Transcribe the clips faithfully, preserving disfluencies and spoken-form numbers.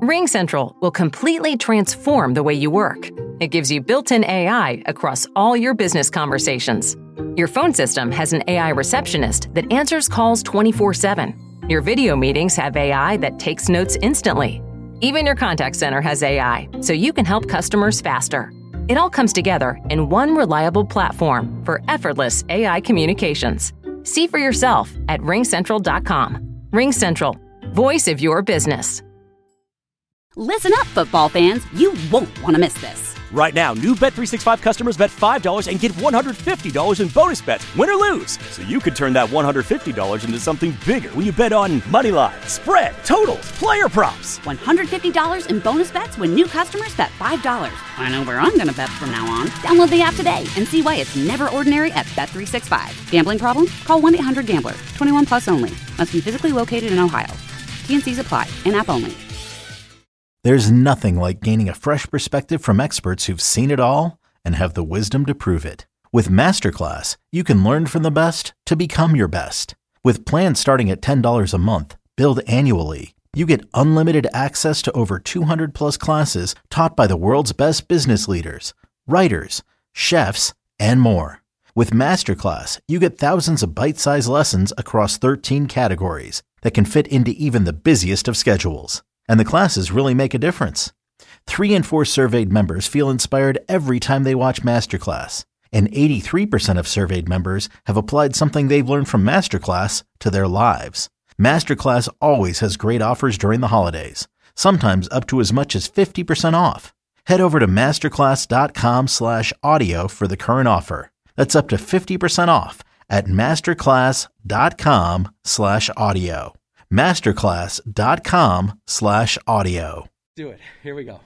RingCentral will completely transform the way you work. It gives you built-in A I across all your business conversations. Your phone system has an A I receptionist that answers calls twenty-four seven. Your video meetings have A I that takes notes instantly. Even your contact center has A I, so you can help customers faster. It all comes together in one reliable platform for effortless A I communications. See for yourself at ring central dot com. RingCentral, voice of your business. Listen up, football fans. You won't want to miss this. Right now, new Bet three sixty-five customers bet five dollars and get one hundred fifty dollars in bonus bets, win or lose. So you could turn that one hundred fifty dollars into something bigger when you bet on money line, spread, totals, player props. one hundred fifty dollars in bonus bets when new customers bet five dollars. I know where I'm going to bet from now on. Download the app today and see why it's never ordinary at Bet three sixty-five. Gambling problem? Call one eight hundred gambler. twenty-one plus only. Must be physically located in Ohio. T and C's apply. In-app only. There's nothing like gaining a fresh perspective from experts who've seen it all and have the wisdom to prove it. With Masterclass, you can learn from the best to become your best. With plans starting at ten dollars a month, billed annually, you get unlimited access to over two hundred plus classes taught by the world's best business leaders, writers, chefs, and more. With Masterclass, you get thousands of bite-sized lessons across thirteen categories that can fit into even the busiest of schedules. And the classes really make a difference. Three in four surveyed members feel inspired every time they watch Masterclass. And eighty-three percent of surveyed members have applied something they've learned from Masterclass to their lives. Masterclass always has great offers during the holidays, sometimes up to as much as fifty percent off. Head over to masterclass.com slash audio for the current offer. That's up to fifty percent off at masterclass.com slash audio. Masterclass.com slash audio. Do it. Here we go.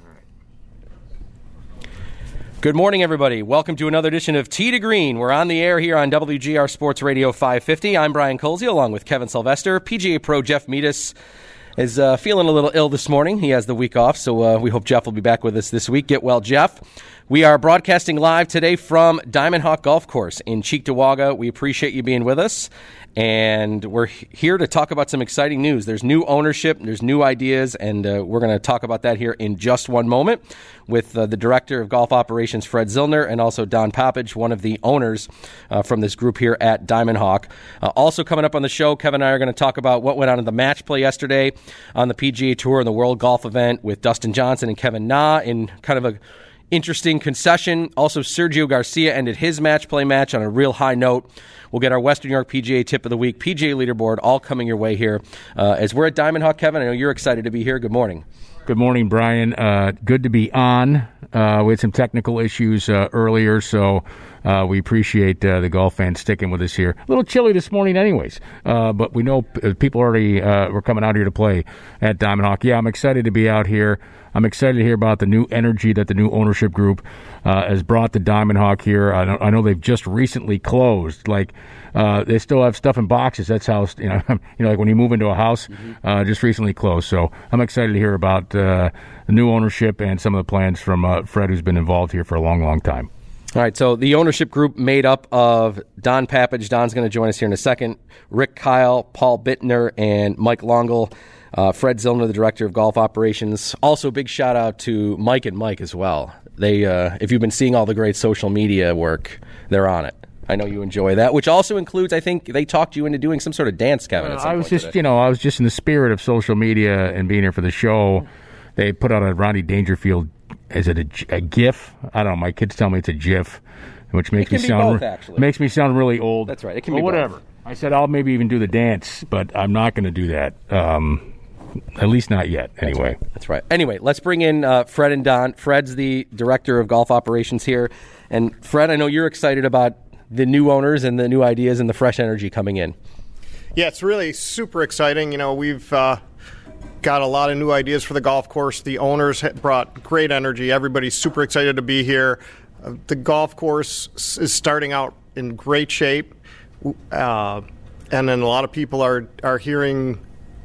Good morning, everybody. Welcome to another edition of Tee to Green. We're on the air here on W G R Sports Radio five fifty. I'm Brian Colsey, along with Kevin Sylvester. P G A Pro Jeff Metis is uh, feeling a little ill this morning. He has the week off, so uh, we hope Jeff will be back with us this week. Get well, Jeff. We are broadcasting live today from Diamond Hawk Golf Course in Cheektowaga. We appreciate you being with us. And we're here to talk about some exciting news. There's new ownership, there's new ideas, and uh, we're going to talk about that here in just one moment with uh, the Director of Golf Operations, Fred Zillner, and also Don Poppage, one of the owners uh, from this group here at Diamond Hawk. Uh, also coming up on the show, Kevin and I are going to talk about what went on in the match play yesterday on the P G A Tour and the World Golf event with Dustin Johnson and Kevin Na in kind of a interesting concession. Also, Sergio Garcia ended his match play match on a real high note. We'll get our Western New York P G A Tip of the Week, P G A Leaderboard, all coming your way here uh, as we're at Diamond Hawk. Kevin, I know you're excited to be here. Good morning. Good morning, Brian. Uh, good to be on. Uh, we had some technical issues uh, earlier, so uh, we appreciate uh, the golf fans sticking with us here. A little chilly this morning anyways, uh, but we know p- people already uh, were coming out here to play at Diamond Hawk. Yeah, I'm excited to be out here. I'm excited to hear about the new energy that the new ownership group uh, has brought to Diamond Hawk here. I know, I know they've just recently closed. Like uh, they still have stuff in boxes. That's how, you know, you know, like when you move into a house, mm-hmm. uh, just recently closed. So I'm excited to hear about uh, the new ownership and some of the plans from uh, Fred, who's been involved here for a long, long time. All right, so the ownership group made up of Don Poppage. Don's going to join us here in a second. Rick Kyle, Paul Bittner, and Mike Longle. Uh, Fred Zillner, the Director of Golf Operations. Also, big shout out to Mike and Mike as well. They, uh, if you've been seeing all the great social media work, they're on it. I know you enjoy that, which also includes, I think, they talked you into doing some sort of dance, Kevin. Uh, at some I was point just, today. you know, I was just in the spirit of social media and being here for the show. They put out a Rodney Dangerfield. Is it a, a GIF? I don't know. My kids tell me it's a GIF, which makes me sound both, actually. makes me sound really old. That's right. It can but be whatever. Both. I said I'll maybe even do the dance, but I'm not going to do that. Um, At least not yet, anyway. That's right. That's right. Anyway, let's bring in uh, Fred and Don. Fred's the Director of Golf Operations here. And Fred, I know you're excited about the new owners and the new ideas and the fresh energy coming in. Yeah, it's really super exciting. You know, we've uh, got a lot of new ideas for the golf course. The owners have brought great energy. Everybody's super excited to be here. Uh, the golf course is starting out in great shape. Uh, and then a lot of people are, are hearing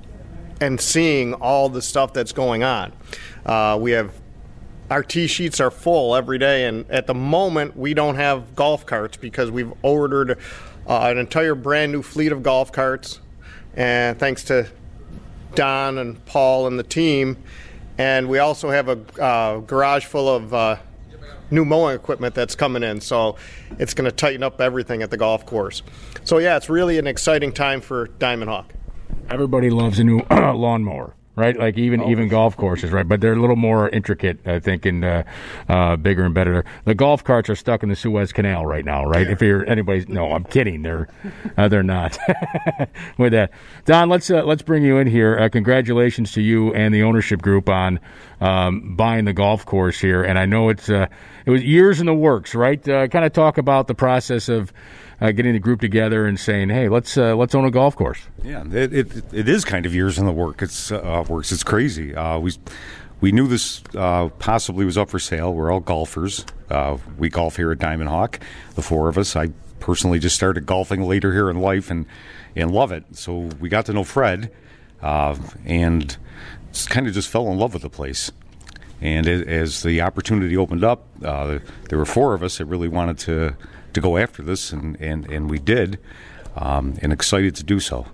and seeing all the stuff that's going on. Uh, we have, our tee sheets are full every day, and at the moment we don't have golf carts because we've ordered uh, an entire brand new fleet of golf carts, and thanks to Don and Paul and the team, And we also have a uh, garage full of uh, new mowing equipment that's coming in, so it's going to tighten up everything at the golf course. So, yeah, it's really an exciting time for Diamond Hawk. Everybody loves a new lawnmower, right? Like even Oh. even golf courses, right? But they're a little more intricate, I think, and uh, uh, bigger and better. The golf carts are stuck in the Suez Canal right now, right? Yeah. If you're anybody's, no, I'm kidding. They're uh, they're not. With that, Don, let's uh, let's bring you in here. Uh, congratulations to you and the ownership group on um, buying the golf course here. And I know it's uh, it was years in the works, right? Uh, kind of talk about the process of uh, getting the group together and saying, hey, let's uh, let's own a golf course. Yeah, it, it it is kind of years in the work. It's uh, works. It's crazy. Uh, we we knew this uh, possibly was up for sale. We're all golfers. Uh, we golf here at Diamond Hawk, the four of us. I personally just started golfing later here in life and and love it. So we got to know Fred, uh, and kind of just fell in love with the place. And it, as the opportunity opened up, uh, there were four of us that really wanted to to go after this, and and, and we did, um, and excited to do so.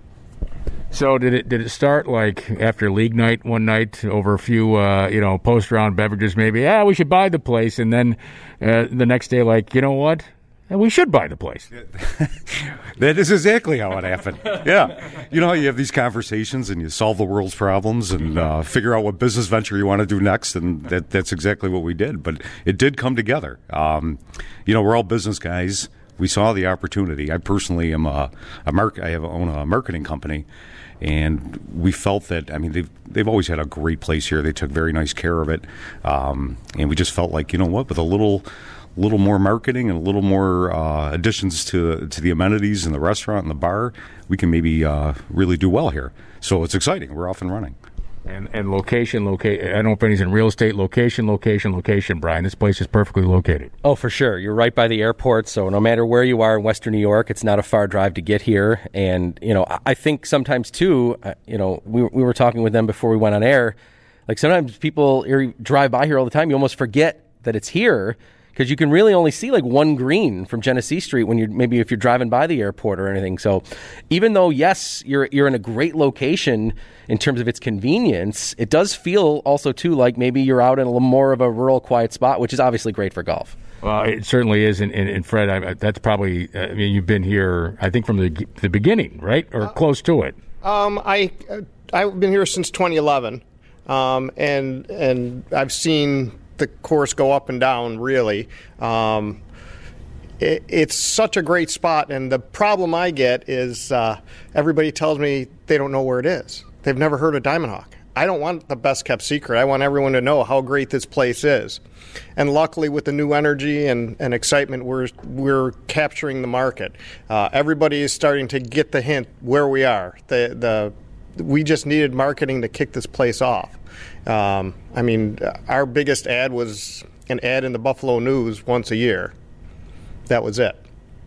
So did it did it start like after league night one night over a few uh, you know post round beverages maybe? Yeah, we should buy the place, and then uh, the next day like you know what, we should buy the place. That is exactly how it happened. Yeah, you know, you have these conversations and you solve the world's problems and uh, figure out what business venture you want to do next, and that that's exactly what we did. But it did come together. Um, you know, we're all business guys. We saw the opportunity. I personally am a, a mark. I have own a marketing company. And we felt that, I mean, they've, they've always had a great place here. They took very nice care of it. Um, and we just felt like, you know what, with a little little more marketing and a little more uh, additions to to the amenities and the restaurant and the bar, we can maybe uh, really do well here. So it's exciting. We're off and running. And and location, location. I don't know if anybody's in real estate. Location, location, location. Brian, this place is perfectly located. Oh, for sure. You're right by the airport, so no matter where you are in Western New York, it's not a far drive to get here. And you know, I think sometimes too, uh, you know, we we were talking with them before we went on air. Like sometimes people drive by here all the time. You almost forget that it's here, because you can really only see like one green from Genesee Street when you're maybe if you're driving by the airport or anything. So even though, yes, you're you're in a great location in terms of its convenience, it does feel also too like maybe you're out in a little more of a rural, quiet spot, which is obviously great for golf. Well, it certainly is. And, and, and Fred, I, that's probably, I mean, you've been here, I think, from the the beginning, right? Or uh, close to it. Um, I, I've been here since twenty eleven, um, and and I've seen the course go up and down, really. Um, it, it's such a great spot, and the problem I get is uh, everybody tells me they don't know where it is. They've never heard of Diamond Hawk. I don't want the best kept secret. I want everyone to know how great this place is. And luckily, with the new energy and, and excitement, we're we're capturing the market. Uh, everybody is starting to get the hint where we are. The the we just needed marketing to kick this place off. Um, I mean, our biggest ad was an ad in the Buffalo News once a year. That was it.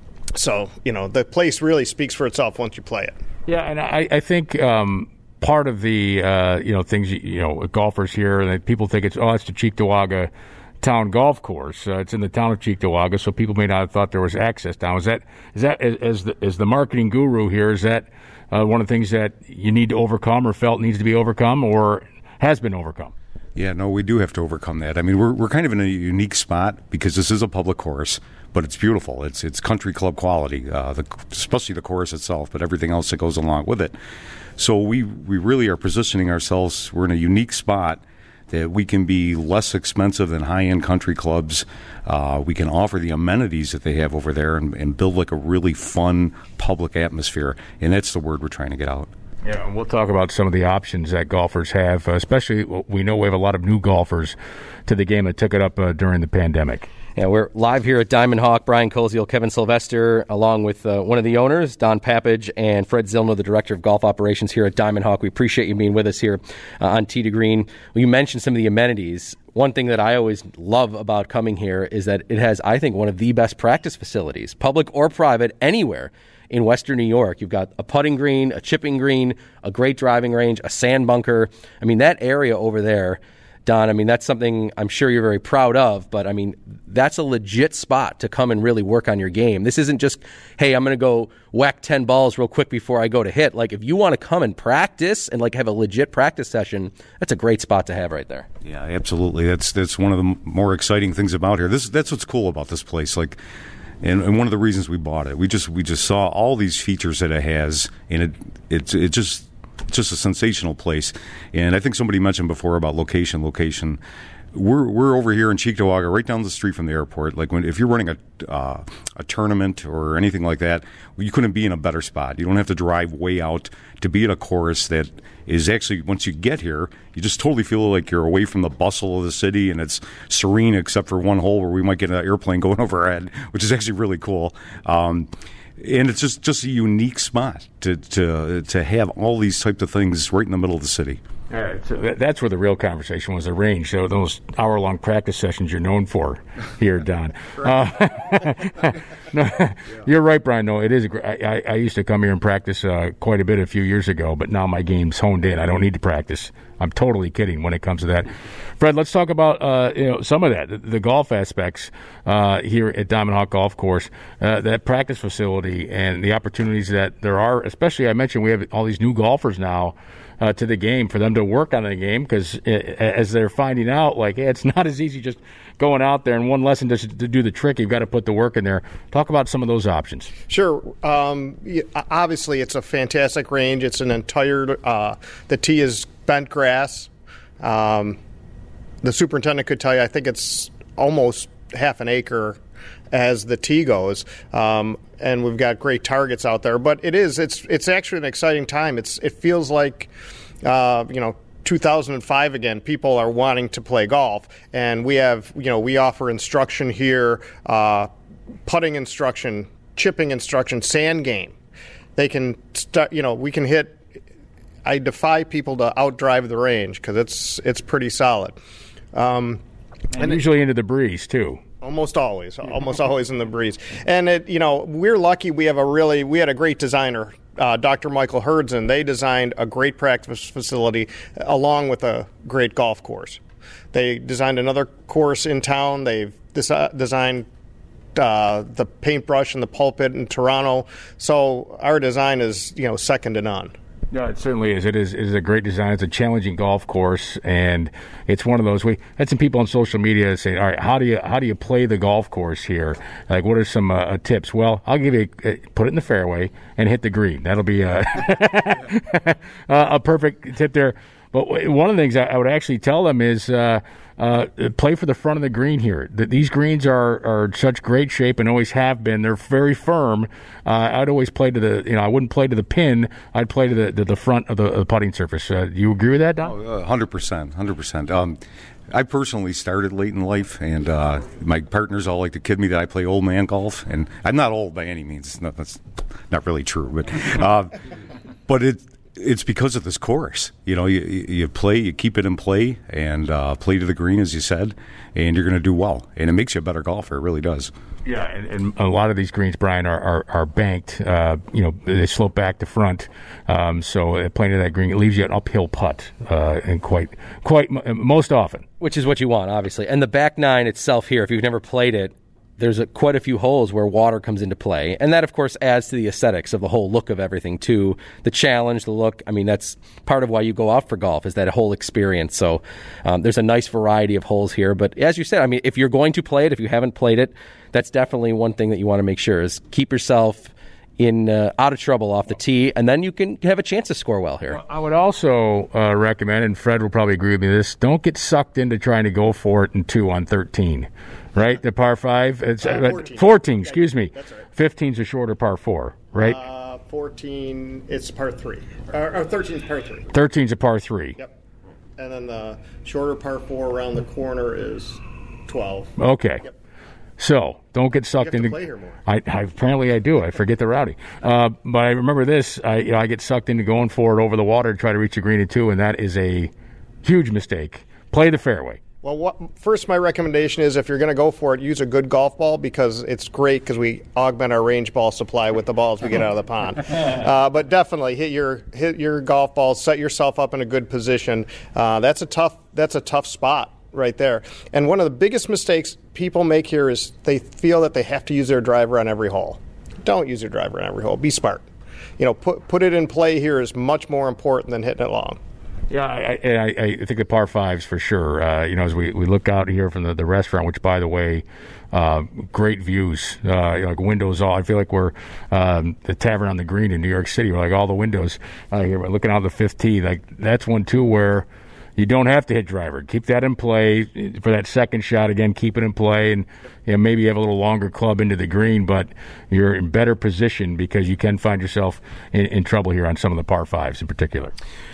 So, you know, the place really speaks for itself once you play it. Yeah, and I, I think um, part of the, uh, you know, things, you know, golfers here, and people think it's, oh, it's the Cheektowaga Town Golf Course. Uh, it's in the town of Cheektowaga, so people may not have thought there was access down. Is that, is that, as the, as the marketing guru here, is that uh, one of the things that you need to overcome or felt needs to be overcome or has been overcome? Yeah, no, we do have to overcome that. I mean, we're we're kind of in a unique spot because this is a public course, but it's beautiful. It's it's country club quality, uh, the, especially the course itself, but everything else that goes along with it. So we we really are positioning ourselves. We're in a unique spot that we can be less expensive than high-end country clubs. Uh, we can offer the amenities that they have over there and, and build like a really fun public atmosphere, and that's the word we're trying to get out. Yeah, and we'll talk about some of the options that golfers have, uh, especially we know we have a lot of new golfers to the game that took it up uh, during the pandemic. Yeah, we're live here at Diamond Hawk. Brian Koziel, Kevin Sylvester, along with uh, one of the owners, Don Papage, and Fred Zilno, the Director of Golf Operations here at Diamond Hawk. We appreciate you being with us here uh, on Tee to Green. Well, you mentioned some of the amenities. One thing that I always love about coming here is that it has, I think, one of the best practice facilities, public or private, anywhere in Western New York. You've got a putting green, a chipping green, a great driving range, a sand bunker. I mean, that area over there Don, I mean, that's something I'm sure you're very proud of, but I mean, that's a legit spot to come and really work on your game. This isn't just, hey, I'm going to go whack ten balls real quick before I go to hit. Like, if you want to come and practice and like have a legit practice session, that's a great spot to have right there. Yeah, absolutely. That's that's one of the more exciting things about here. This that's what's cool about this place. Like, and, and one of the reasons we bought it, we just we just saw all these features that it has, and it it it just. It's just a sensational place. And I think somebody mentioned before about location, location. We're we're over here in Cheektowaga, right down the street from the airport. Like when if you're running a uh, a tournament or anything like that, you couldn't be in a better spot. You don't have to drive way out to be at a course that is actually, once you get here, you just totally feel like you're away from the bustle of the city, and it's serene except for one hole where we might get an airplane going over our head, which is actually really cool. Um, And it's just, just a unique spot to, to to have all these types of things right in the middle of the city. All right, so that's where the real conversation was, the range. So those hour-long practice sessions you're known for here, Don. uh, no, you're right, Brian. No, it is. A, I, I used to come here and practice uh, quite a bit a few years ago, but now my game's honed in. I don't need to practice. I'm totally kidding when it comes to that. Fred, let's talk about uh, you know some of that, the, the golf aspects uh, here at Diamond Hawk Golf Course, uh, that practice facility and the opportunities that there are. Especially, I mentioned we have all these new golfers now uh, to the game for them to work on the game, because as they're finding out, like, hey, it's not as easy just going out there and one lesson just to do the trick. You've got to put the work in there. Talk about some of those options. Sure. Um, obviously, it's a fantastic range. It's an entire uh, – the tee is bent grass. Um, the superintendent could tell you, I think it's almost half an acre as the tee goes, um, and we've got great targets out there. But it is, it's it's actually an exciting time. It's It feels like, uh, you know, two thousand five again. People are wanting to play golf, and we have, you know, we offer instruction here, uh, putting instruction, chipping instruction, sand game. They can start, you know, we can hit. I defy people to outdrive the range because it's it's pretty solid. Um, and, and usually it, into the breeze too. Almost always, almost always in the breeze. And it, you know, we're lucky. We have a really, we had a great designer, uh, Doctor Michael Herdzen. They designed a great practice facility along with a great golf course. They designed another course in town. They've des- designed uh, the paintbrush and the pulpit in Toronto. So our design is, you know, second to none. No, it certainly is. It is it is a great design. It's a challenging golf course, and it's one of those. We had some people on social media say, "All right, how do you how do you play the golf course here? Like, what are some uh, tips?" Well, I'll give you a, put it in the fairway and hit the green. That'll be a a perfect tip there. But one of the things I would actually tell them is uh, uh, play for the front of the green here. These greens are, are such great shape and always have been. They're very firm. Uh, I'd always play to the, you know, I wouldn't play to the pin. I'd play to the to the front of the, of the putting surface. Uh, do you agree with that, Don? Oh, one hundred percent, one hundred percent. Um, I personally started late in life, and uh, my partners all like to kid me that I play old man golf, and I'm not old by any means. It's not, that's not really true, but uh, but it. It's because of this course. You know, you, you play, you keep it in play, and uh, play to the green, as you said, and you're going to do well. And it makes you a better golfer. It really does. Yeah, and, and a lot of these greens, Brian, are are, are banked. Uh, you know, they slope back to front. Um, so playing to that green, it leaves you an uphill putt, uh, and quite quite most often. Which is what you want, obviously. And the back nine itself here, if you've never played it, there's a, quite a few holes where water comes into play. And that, of course, adds to the aesthetics of the whole look of everything, too. The challenge, the look. I mean, that's part of why you go out for golf, is that whole experience. So um, there's a nice variety of holes here. But as you said, I mean, if you're going to play it, if you haven't played it, that's definitely one thing that you want to make sure is keep yourself in uh, out of trouble off the tee, and then you can have a chance to score well here. I would also uh, recommend, and Fred will probably agree with me on this, don't get sucked into trying to go for it in two on thirteen. Right, the par five? It's uh, fourteen. fourteen, excuse me. That's right. fifteen's a shorter par four, right? Uh, fourteen, it's par three. Or, or thirteen's par three. thirteen's a par three. Yep. And then the shorter par four around the corner is twelve. Okay. Yep. So don't get sucked you have into. To play here more. I, I apparently I do. I forget the routing. Uh, but I remember this. I you know, I get sucked into going for it over the water to try to reach a green in two, and that is a huge mistake. Play the fairway. Well, what, first, my recommendation is if you're going to go for it, use a good golf ball because it's great because we augment our range ball supply with the balls we get out of the pond. Uh, but definitely hit your hit your golf ball, set yourself up in a good position. Uh, that's a tough that's a tough spot right there. And one of the biggest mistakes people make here is they feel that they have to use their driver on every hole. Don't use your driver on every hole. Be smart. You know, put put it in play here is much more important than hitting it long. Yeah, I, I, I think the par fives for sure. Uh, you know, as we, we look out here from the, the restaurant, which, by the way, uh, great views, uh, like windows all. I feel like we're um, the Tavern on the Green in New York City. We're like all the windows uh, here. We're looking out the fifth tee. Like that's one too where you don't have to hit driver. Keep that in play for that second shot. Again, keep it in play, and you know, maybe you have a little longer club into the green, but you're in better position because you can find yourself in, in trouble here on some of the par fives in particular.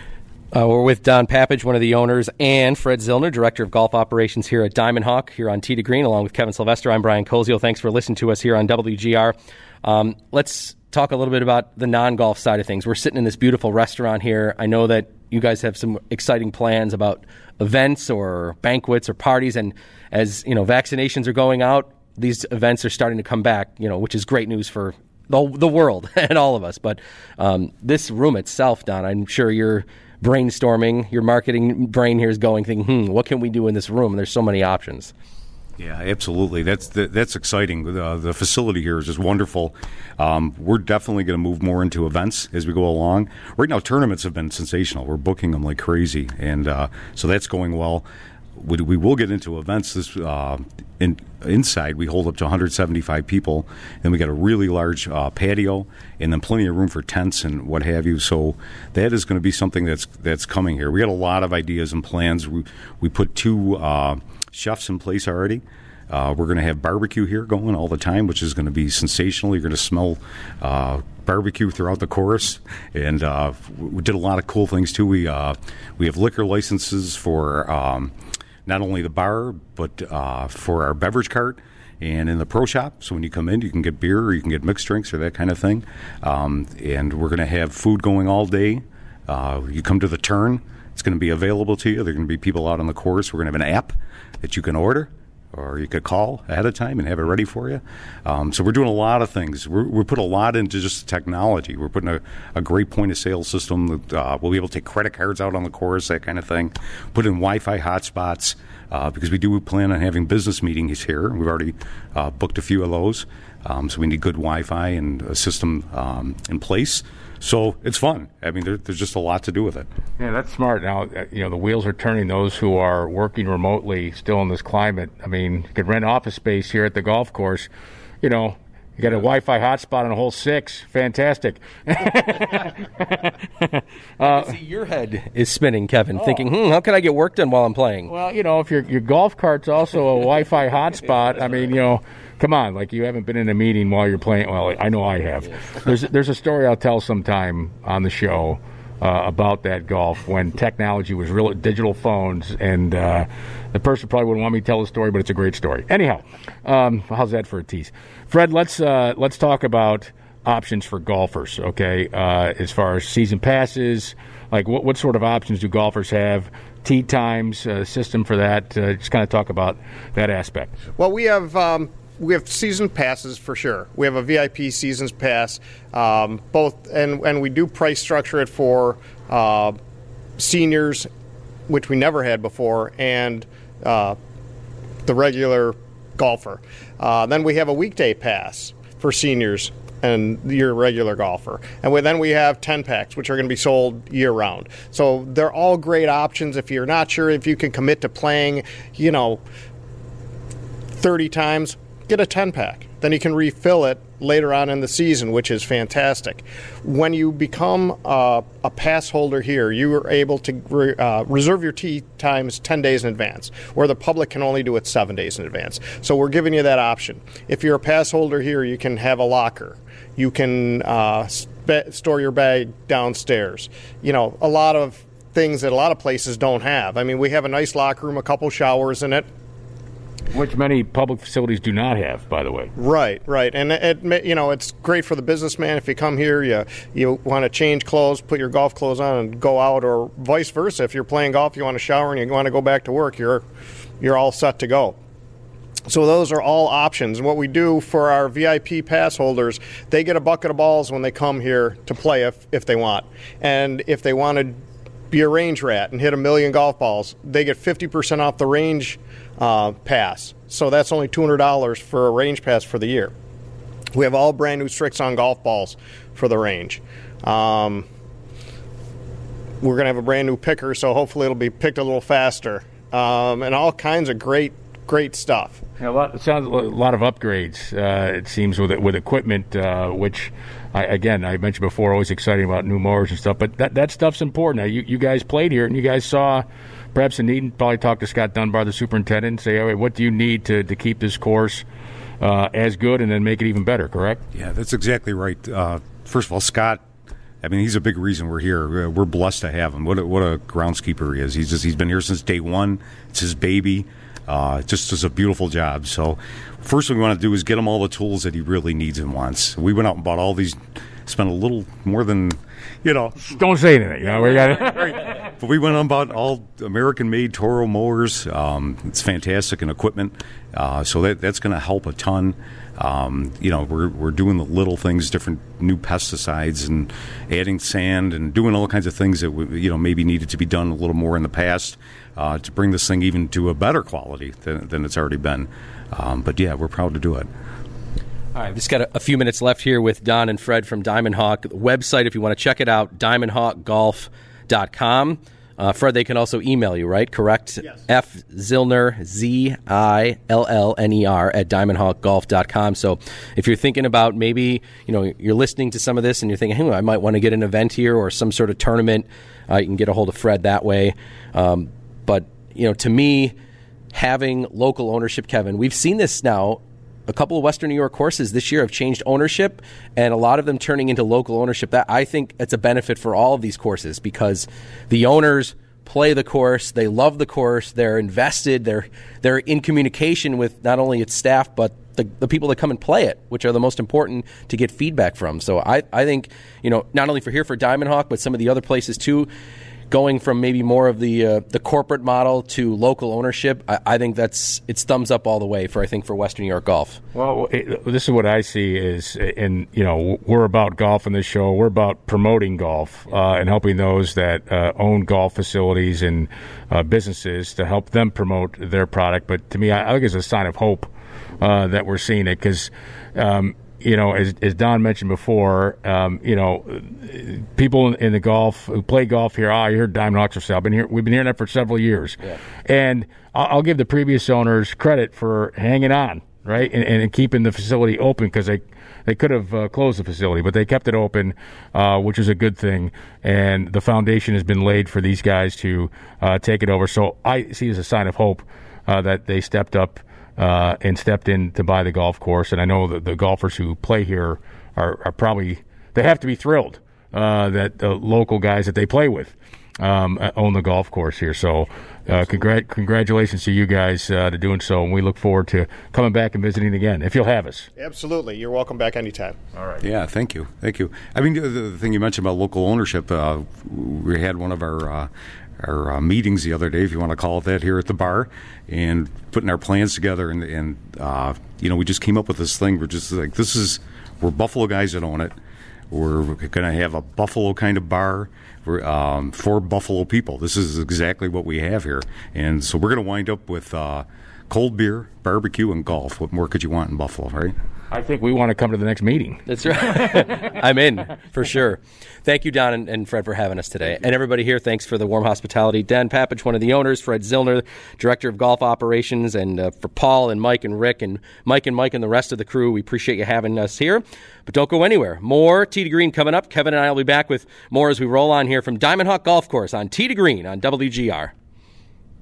Uh, we're with Don Papage, one of the owners, and Fred Zillner, Director of Golf Operations here at Diamond Hawk, here on Tee to Green, along with Kevin Sylvester. I'm Brian Koziel. Thanks for listening to us here on W G R. Um, let's talk a little bit about the non-golf side of things. We're sitting in this beautiful restaurant here. I know that you guys have some exciting plans about events or banquets or parties, and as you know, vaccinations are going out, these events are starting to come back, you know, which is great news for the, the world and all of us. But um, this room itself, Don, I'm sure you're brainstorming, your marketing brain here is going, thinking, hmm, what can we do in this room? And there's so many options. Yeah, absolutely. That's that's exciting. Uh, the facility here is just wonderful. Um, we're definitely going to move more into events as we go along. Right now, tournaments have been sensational. We're booking them like crazy, and uh, so that's going well. We, we will get into events. This uh, in, inside, we hold up to one hundred seventy-five people, and we got a really large uh, patio, and then plenty of room for tents and what have you. So that is going to be something that's that's coming here. We got a lot of ideas and plans. We we put two uh, chefs in place already. Uh, we're going to have barbecue here going all the time, which is going to be sensational. You're going to smell uh, barbecue throughout the course, and uh, we did a lot of cool things too. We uh, we have liquor licenses for. Um, Not only the bar, but uh, for our beverage cart and in the pro shop. So when you come in, you can get beer or you can get mixed drinks or that kind of thing. Um, and we're going to have food going all day. Uh, you come to the turn, it's going to be available to you. There are going to be people out on the course. We're going to have an app that you can order, or you could call ahead of time and have it ready for you. Um, so we're doing a lot of things. We're, we put a lot into just technology. We're putting a, a great point-of-sale system that uh, we'll be able to take credit cards out on the course, that kind of thing. Put in Wi-Fi hotspots uh, because we do plan on having business meetings here. We've already uh, booked a few of those. Um, so we need good Wi-Fi and a system um, in place. So it's fun. I mean, there, there's just a lot to do with it. Yeah, that's smart. Now, you know, the wheels are turning. Those who are working remotely still in this climate, I mean, you could rent office space here at the golf course. You know, you got a Wi-Fi hotspot on a hole six. Fantastic. uh, see, your head is spinning, Kevin, oh. thinking, hmm, how can I get work done while I'm playing? Well, you know, if your your golf cart's also a Wi-Fi hotspot, I mean, you know, come on, like you haven't been in a meeting while you're playing. Well, I know I have. There's there's a story I'll tell sometime on the show uh, about that golf when technology was real digital phones, and uh, the person probably wouldn't want me to tell the story, but it's a great story. Anyhow, um, how's that for a tease? Fred, let's uh, let's talk about options for golfers. Okay, uh, as far as season passes, like what what sort of options do golfers have? Tee times, uh, system for that. Uh, just kind of talk about that aspect. Well, we have. Um We have season passes for sure. We have a V I P seasons pass, um, both, and, and we do price structure it for uh, seniors, which we never had before, and uh, the regular golfer. Uh, then we have a weekday pass for seniors and your regular golfer. And we, then we have ten packs, which are going to be sold year-round. So they're all great options if you're not sure if you can commit to playing, you know, thirty times. Get a ten-pack. Then you can refill it later on in the season, which is fantastic. When you become uh, a pass holder here, you are able to re- uh, reserve your tee times ten days in advance, where the public can only do it seven days in advance. So we're giving you that option. If you're a pass holder here, you can have a locker. You can uh, sp- store your bag downstairs. You know, a lot of things that a lot of places don't have. I mean, we have a nice locker room, a couple showers in it. Which many public facilities do not have, by the way. Right, right, and it, it you know it's great for the businessman if you come here, you you want to change clothes, put your golf clothes on, and go out, or vice versa. If you're playing golf, you want to shower and you want to go back to work, you're you're all set to go. So those are all options. And what we do for our V I P pass holders, they get a bucket of balls when they come here to play if if they want, and if they want to be a range rat and hit a million golf balls, they get fifty percent off the range uh, pass. So that's only two hundred dollars for a range pass for the year. We have all brand new Srixon golf balls for the range. Um, we're going to have a brand new picker, so hopefully it'll be picked a little faster. Um, and all kinds of great, great stuff. Yeah, a lot, it sounds a lot of upgrades, uh, it seems, with with equipment, uh, which, I, again, I mentioned before, always exciting about new mowers and stuff, but that, that stuff's important. Now, you, you guys played here, and you guys saw perhaps a need, and probably talk to Scott Dunbar, the superintendent, and say, all right, what do you need to, to keep this course uh, as good and then make it even better, correct? Yeah, that's exactly right. Uh, first of all, Scott, I mean, he's a big reason we're here. We're blessed to have him. What a, what a groundskeeper he is. He's just, he's been here since day one. It's his baby. Uh, just does a beautiful job. So first thing we want to do is get him all the tools that he really needs and wants. We went out and bought all these, spent a little more than, you know. Don't say anything. You know, we got right. But we went out and bought all American-made Toro mowers. Um, it's fantastic and equipment. Uh, so that that's going to help a ton. Um, you know, we're we're doing the little things, different new pesticides and adding sand and doing all kinds of things that we, you know maybe needed to be done a little more in the past uh, to bring this thing even to a better quality than, than it's already been. Um, but yeah, we're proud to do it. All right, we've just got a, a few minutes left here with Don and Fred from Diamond Hawk. The website, if you want to check it out, diamond hawk golf dot com. Uh, Fred, they can also email you, right? Correct? Yes. F. Zillner, Z I L L N E R, at diamond hawk golf dot com. So if you're thinking about maybe, you know, you're listening to some of this and you're thinking, hey, I might want to get an event here or some sort of tournament, uh, you can get a hold of Fred that way. Um, but, you know, to me, having local ownership, Kevin, we've seen this now. A couple of Western New York courses this year have changed ownership, and a lot of them turning into local ownership. That I think it's a benefit for all of these courses because the owners play the course, they love the course, they're invested, they're they're in communication with not only its staff but the, the people that come and play it, which are the most important to get feedback from. So I, I think, you know, not only for here for Diamond Hawk, but some of the other places too, going from maybe more of the uh, the corporate model to local ownership, I, I think that's it's thumbs up all the way for I think for Western New York golf. Well, it, this is what I see is, and you know, we're about golf in this show. We're about promoting golf uh, and helping those that uh, own golf facilities and uh, businesses to help them promote their product. But to me, I, I think it's a sign of hope uh, that we're seeing it because. Um, You know, as, as Don mentioned before, um, you know, people in, in the golf who play golf here, ah, oh, you heard Diamond Hawks for sale. I've been here, we've been hearing that for several years. Yeah. And I'll, I'll give the previous owners credit for hanging on, right, and, and keeping the facility open because they, they could have uh, closed the facility, but they kept it open, uh, which is a good thing. And the foundation has been laid for these guys to uh, take it over. So I see it as a sign of hope uh, that they stepped up Uh, and stepped in to buy the golf course. And I know that the golfers who play here are, are probably, they have to be thrilled uh, that the local guys that they play with um, own the golf course here. So uh, congr- congratulations to you guys uh, to doing so. And we look forward to coming back and visiting again, if you'll have us. Absolutely. You're welcome back anytime. All right. Yeah, thank you. Thank you. I mean, the, the thing you mentioned about local ownership, uh, we had one of our uh, our uh, meetings the other day, if you want to call it that, here at the bar, and putting our plans together, and, and uh, you know, we just came up with this thing. We're just like, this is, we're Buffalo guys that own it. We're going to have a Buffalo kind of bar we're, um, for Buffalo people. This is exactly what we have here, and so we're going to wind up with uh, cold beer, barbecue, and golf. What more could you want in Buffalo, right? I think we want to come to the next meeting. That's right. I'm in, for sure. Thank you, Don and, and Fred, for having us today. And everybody here, thanks for the warm hospitality. Dan Papich, one of the owners, Fred Zillner, Director of Golf Operations, and uh, for Paul and Mike and Rick and Mike and Mike and the rest of the crew, we appreciate you having us here. But don't go anywhere. More Tee to Green coming up. Kevin and I will be back with more as we roll on here from Diamond Hawk Golf Course on Tee to Green on W G R.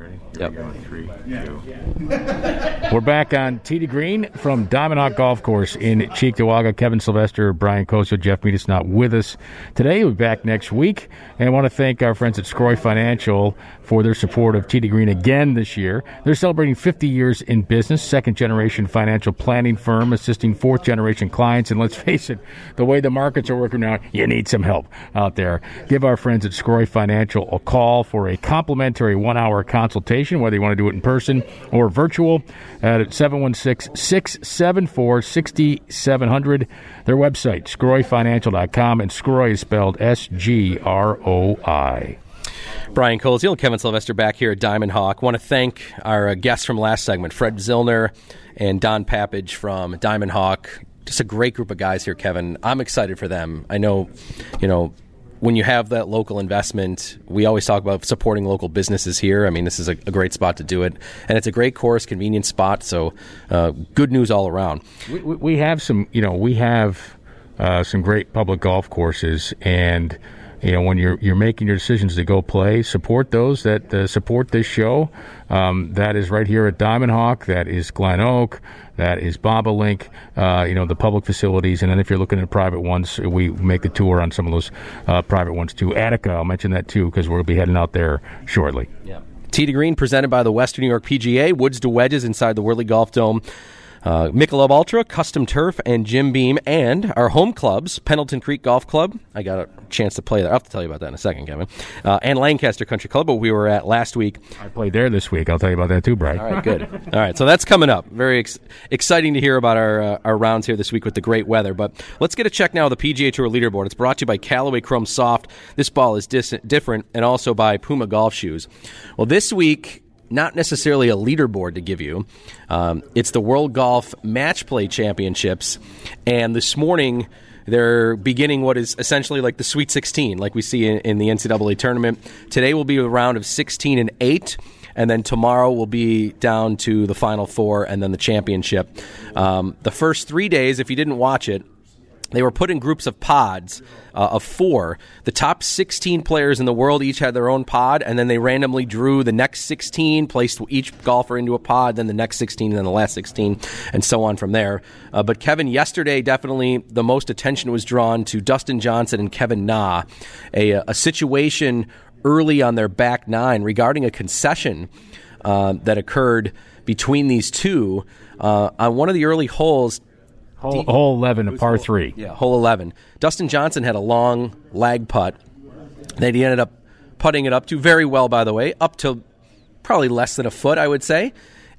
Ready? Yep. Here we go. Three, two. We're back on Tee to Green from Diamond Hawk Golf Course in Cheektowaga. Kevin Sylvester, Brian Kocio, Jeff Meadis not with us today. We'll be back next week. And I want to thank our friends at Scroy Financial for their support of Tee to Green again this year. They're celebrating fifty years in business, second-generation financial planning firm assisting fourth-generation clients. And let's face it, the way the markets are working now, you need some help out there. Give our friends at Scroy Financial a call for a complimentary one-hour consultation, whether you want to do it in person or virtual, at seven one six, six seven four, six seven zero zero. Their website, scroy financial dot com, and Scroy is spelled S G R O I. Brian Koziel and Kevin Sylvester back here at Diamond Hawk. Want to thank our uh, guests from last segment, Fred Zillner and Don Papage from Diamond Hawk. Just a great group of guys here, Kevin. I'm excited for them. I know, you know, when you have that local investment, we always talk about supporting local businesses here. I mean, this is a, a great spot to do it. And it's a great course, convenient spot, so uh, good news all around. We, we have some, you know, we have uh, some great public golf courses, and you know, when you're you're making your decisions to go play, support those that uh, support this show. Um, that is right here at Diamond Hawk. That is Glen Oak. That is Bobolink. Uh, you know, the public facilities. And then if you're looking at private ones, we make the tour on some of those uh, private ones too. Attica, I'll mention that too because we'll be heading out there shortly. Yeah. Tee to Green presented by the Western New York P G A. Woods to wedges inside the Whirly Golf Dome. Uh, Michelob Ultra, Custom Turf, and Jim Beam, and our home clubs, Pendleton Creek Golf Club. I got a chance to play there. I'll have to tell you about that in a second, Kevin. Uh, and Lancaster Country Club, but we were at last week. I played there this week. I'll tell you about that too, Brian. All right, good. All right, so that's coming up. Very ex- exciting to hear about our uh, our rounds here this week with the great weather. But let's get a check now of the P G A Tour leaderboard. It's brought to you by Callaway Chrome Soft. This ball is dis- different, and also by Puma Golf Shoes. Well, this week, not necessarily a leaderboard to give you. Um, it's the World Golf Match Play Championships, and this morning they're beginning what is essentially like the Sweet sixteen, like we see in, in the N C double A tournament. Today will be a round of sixteen and eight, and then tomorrow will be down to the Final Four and then the championship. Um, the first three days, if you didn't watch it, they were put in groups of pods uh, of four. The top sixteen players in the world each had their own pod, and then they randomly drew the next sixteen, placed each golfer into a pod, then the next sixteen, and then the last sixteen, and so on from there. Uh, but Kevin, yesterday, definitely the most attention was drawn to Dustin Johnson and Kevin Na, a, a situation early on their back nine regarding a concession uh, that occurred between these two. Uh, on one of the early holes, Hole, hole eleven, a par hole, three. Yeah, hole eleven. Dustin Johnson had a long lag putt that he ended up putting it up to very well, by the way, up to probably less than a foot, I would say.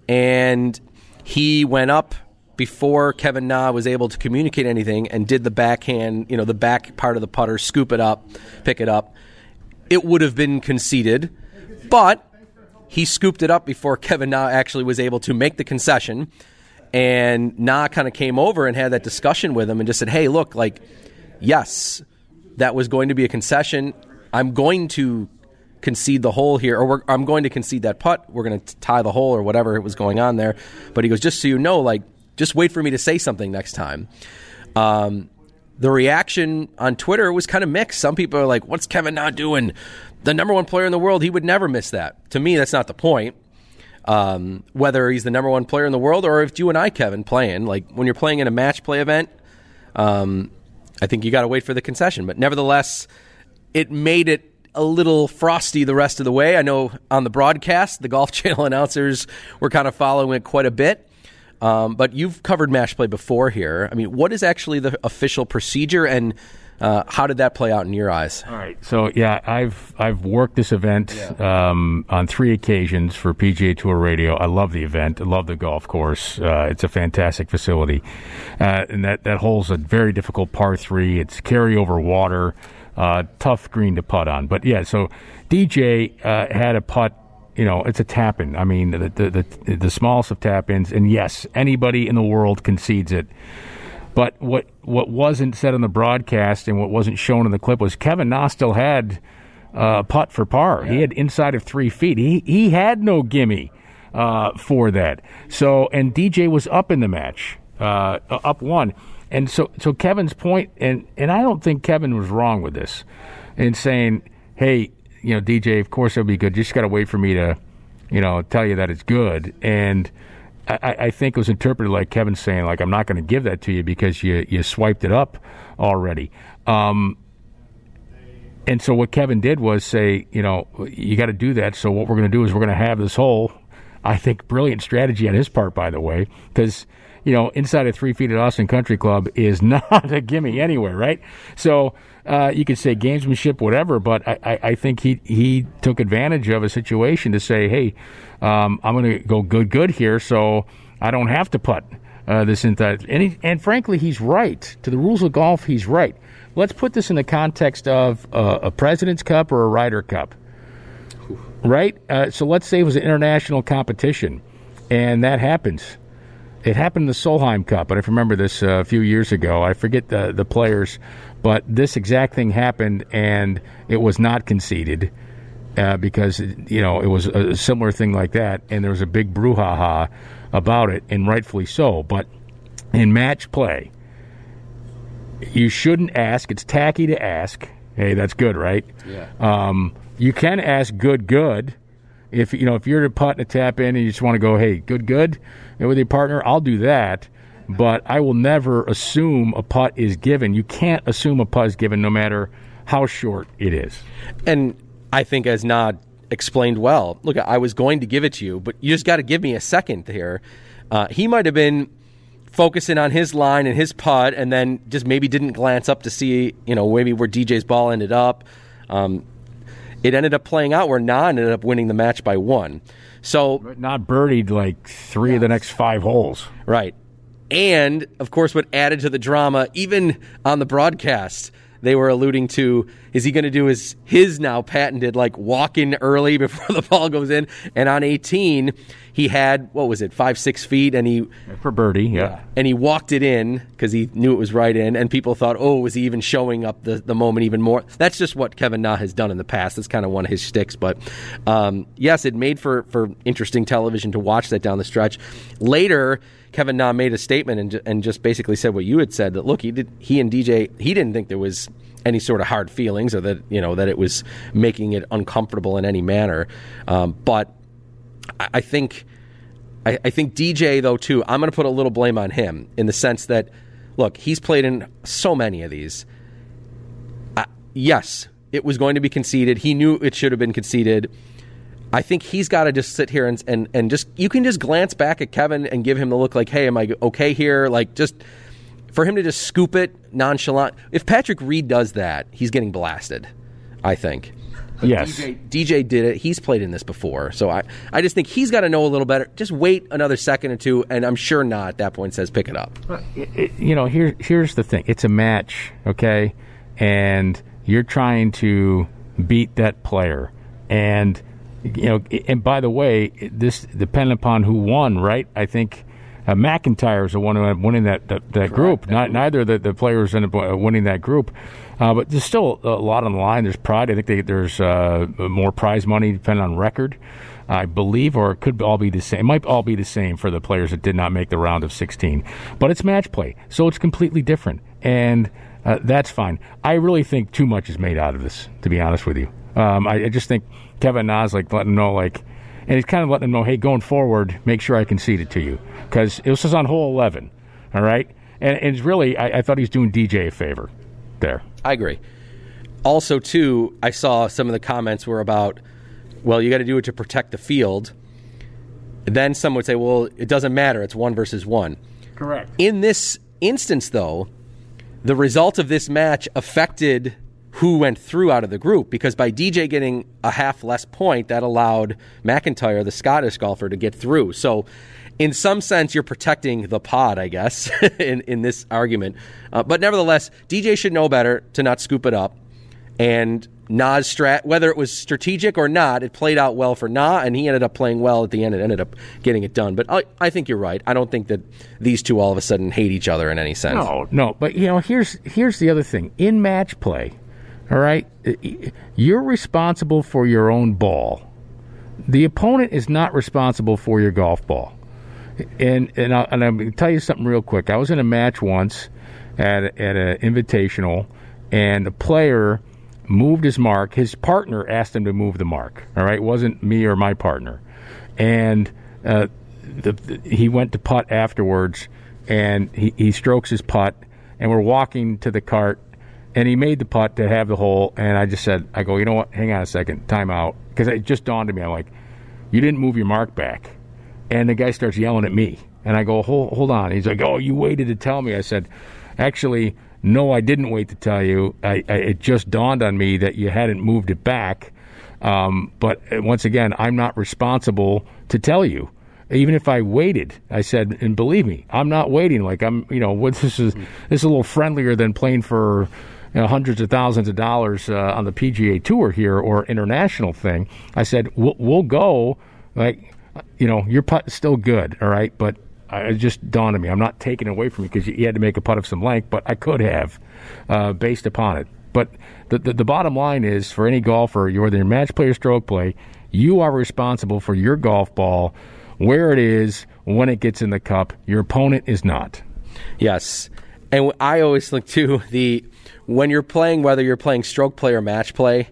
And he went up before Kevin Na was able to communicate anything and did the backhand, you know, the back part of the putter, scoop it up, pick it up. It would have been conceded, but he scooped it up before Kevin Na actually was able to make the concession. And Na kind of came over and had that discussion with him and just said, hey, look, like, yes, that was going to be a concession. I'm going to concede the hole here, or we're, I'm going to concede that putt. We're going to tie the hole or whatever was going on there. But he goes, just so you know, like, just wait for me to say something next time. Um, the reaction on Twitter was kind of mixed. Some people are like, what's Kevin Na doing? The number one player in the world, he would never miss that. To me, that's not the point. Um, whether he's the number one player in the world or if you and I, Kevin, playing, like when you're playing in a match play event, um, I think you got to wait for the concession. But nevertheless, it made it a little frosty the rest of the way. I know on the broadcast, the Golf Channel announcers were kind of following it quite a bit. Um, but you've covered match play before here. I mean, what is actually the official procedure, and Uh, how did that play out in your eyes? All right. So, yeah, I've I've worked this event yeah. um, on three occasions for P G A Tour Radio. I love the event. I love the golf course. Uh, it's a fantastic facility. Uh, and that, that hole's a very difficult par three. It's carryover water, uh, tough green to putt on. But, yeah, so D J uh, had a putt. You know, it's a tap-in. I mean, the, the, the, the smallest of tap-ins. And, yes, anybody in the world concedes it. But what what wasn't said on the broadcast and what wasn't shown in the clip was Kevin Na still had uh, a putt for par. Yeah. He had inside of three feet. He he had no gimme uh, for that. So and D J was up in the match, uh, up one. And so so Kevin's point, and and I don't think Kevin was wrong with this, in saying, hey, you know, D J, of course it'll be good. You just got to wait for me to, you know, tell you that it's good. And I, I think it was interpreted like Kevin saying, like, I'm not going to give that to you because you, you swiped it up already. Um, and so what Kevin did was say, you know, you got to do that. So what we're going to do is we're going to have this whole, I think, brilliant strategy on his part, by the way, because, you know, inside of three feet at Austin Country Club is not a gimme anywhere, right? So uh, you could say gamesmanship, whatever, but I, I, I think he, he took advantage of a situation to say, hey, um, I'm going to go good, good here, so I don't have to putt uh, this entire. And, he, and frankly, he's right. To the rules of golf, he's right. Let's put this in the context of uh, a President's Cup or a Ryder Cup, right? Uh, so let's say it was an international competition, and that happens. It happened in the Solheim Cup, but I remember this uh, a few years ago. I forget the, the players, but this exact thing happened, and it was not conceded uh, because, you know, it was a similar thing like that, and there was a big brouhaha about it, and rightfully so. But in match play, you shouldn't ask. It's tacky to ask. Hey, that's good, right? Yeah. Um, you can ask good, good. If you know if you're to putt and tap in and you just want to go, hey, good, good, and with your partner, I'll do that. But I will never assume a putt is given. You can't assume a putt is given no matter how short it is. And I think as Nod explained well, look, I was going to give it to you, but you just got to give me a second here. Uh, he might have been focusing on his line and his putt, and then just maybe didn't glance up to see, you know, maybe where D J's ball ended up. Um, it ended up playing out where Nod ended up winning the match by one. So not birdied like three yes. of the next five holes. Right. And, of course, what added to the drama, even on the broadcast, they were alluding to, is he going to do his, his now patented, like, walk in early before the ball goes in? And on eighteen, he had, what was it, five, six feet, and he... For birdie, yeah. yeah. And he walked it in because he knew it was right in, and people thought, oh, was he even showing up the, the moment even more? That's just what Kevin Na has done in the past. That's kind of one of his shticks. But, um, yes, it made for, for interesting television to watch that down the stretch. Later, Kevin Na made a statement and and just basically said what you had said, that, look, he did he and D J, he didn't think there was any sort of hard feelings or that, you know, that it was making it uncomfortable in any manner. Um, but I, I think I, I think D J, though, too, I'm going to put a little blame on him in the sense that, look, he's played in so many of these. Uh, yes, it was going to be conceded. He knew it should have been conceded. I think he's got to just sit here and, and and just, you can just glance back at Kevin and give him the look like, hey, am I okay here? Like, just for him to just scoop it nonchalant. If Patrick Reed does that, he's getting blasted, I think. But yes. D J, D J did it. He's played in this before. So I, I just think he's got to know a little better. Just wait another second or two, and I'm sure not at that point says pick it up. It, it, you know, here, here's the thing. It's a match, okay? And you're trying to beat that player. And... You know, and by the way, this depended upon who won, right? I think uh, McIntyre is the one who ended up winning that that, that group. Not neither of the, the players ended up winning that group, uh, but there's still a lot on the line. There's pride. I think they, there's uh, more prize money depending on record, I believe, or it could all be the same. It might all be the same for the players that did not make the round of sixteen. But it's match play, so it's completely different, and uh, that's fine. I really think too much is made out of this, to be honest with you. Um, I, I just think Kevin Na's like letting them know, like, and he's kind of letting them know, hey, going forward, make sure I concede it to you, because it was just on hole eleven, all right? And, and it's really, I, I thought he was doing D J a favor there. I agree. Also, too, I saw some of the comments were about, well, you got to do it to protect the field. Then some would say, well, it doesn't matter. It's one versus one. Correct. In this instance, though, the result of this match affected who went through out of the group, because by D J getting a half less point, that allowed McIntyre, the Scottish golfer, to get through. So in some sense, you're protecting the pod, I guess, in, in this argument. Uh, but nevertheless, D J should know better to not scoop it up. And Na's strat, whether it was strategic or not, it played out well for Na, and he ended up playing well at the end and ended up getting it done. But I, I think you're right. I don't think that these two all of a sudden hate each other in any sense. No, no. But, you know, here's here's the other thing. In match play, all right, you're responsible for your own ball. The opponent is not responsible for your golf ball. And and, I'll, and I'm going to tell you something real quick. I was in a match once at a, at an invitational, and the player moved his mark. His partner asked him to move the mark. All right, it wasn't me or my partner. and uh, the, the, he went to putt afterwards, and he, he strokes his putt, and we're walking to the cart, and he made the putt to have the hole, and I just said, I go, you know what, hang on a second, time out, because it just dawned on me, I'm like, you didn't move your mark back. And the guy starts yelling at me, and I go, hold, hold on. He's like, oh, you waited to tell me. I said, actually, no, I didn't wait to tell you. I, I, it just dawned on me that you hadn't moved it back. Um, but once again, I'm not responsible to tell you. Even if I waited, I said, and believe me, I'm not waiting. Like I'm, you know, what this is, this is a little friendlier than playing for you know, hundreds of thousands of dollars uh, on the P G A Tour here or international thing. I said, we'll, we'll go. Like, you know, your putt is still good, all right, but it just dawned on me. I'm not taking it away from you because you had to make a putt of some length, but I could have uh, based upon it. But the, the the bottom line is, for any golfer, you're whether you're match play or stroke play, you are responsible for your golf ball, where it is, when it gets in the cup. Your opponent is not. Yes. And I always think, too, the when you're playing, whether you're playing stroke play or match play,